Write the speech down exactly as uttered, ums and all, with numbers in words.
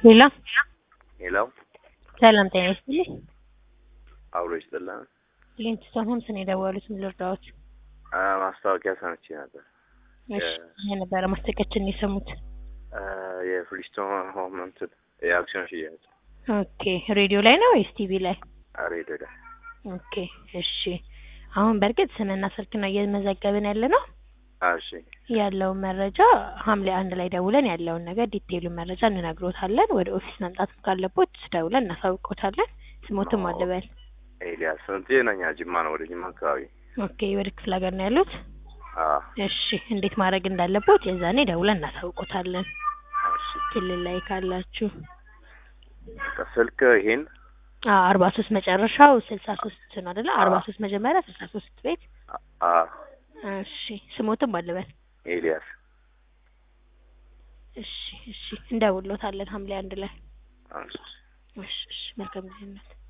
ሄሎ ሄሎ ሰላም ጤና ይስጥልኝ። አብሮ ይስጥልኝ። ሊንክ ሰሞን ስለ ደወሉት ምን ልርዳዎት? ማስታወቂያ ሰምቼ ነበር። እሺ የነበረ ማስታወቂያችን የሰሙት? የፍሊስቶን ሆም እንትን የአክሲዮን ሽያጭ። ኦኬ ሬዲዮ ላይ ነው ወይስ ቲቪ ላይ? ሬዲዮ ላይ። ኦኬ እሺ። አሁን በርግጥ ስምና ስልክ ነው እየመዘገብን ያለ ነው። እሺ ያለው መረጃ ሐምሌ አንድ ላይ ደውለን ያለውን ነገር ዲቴይሉን መረጃ እንነግሮታለን። ወደ ኦፊስ መምጣት ካለቦት ደውለን እናሳውቆታለን። ስሞትም አለበል ኤልያስ ስንቴ ነኝ? ጅማ ነው፣ ወደ ጅማ አካባቢ። ኦኬ ወደ ክፍለ ሀገር ነው ያሉት? አዎ። እሺ እንዴት ማድረግ እንዳለቦት የዛኔ ደውለን እናሳውቆታለን። እሺ ክልል ላይ ካላችሁ ስልክ ይሄን አ አርባ ሶስት መጨረሻው ስልሳ ሶስት ነው አይደል? አርባ ሶስት መጀመሪያ ስልሳ ሶስት ቤት። አዎ። እሺ ስሞትም አለበል ኤልያስ። እሺ እሺ እንደውሎታለን ሐምሌ አንድ ላይ። እሺ እሺ እሺ መልካም ጊዜ ነው።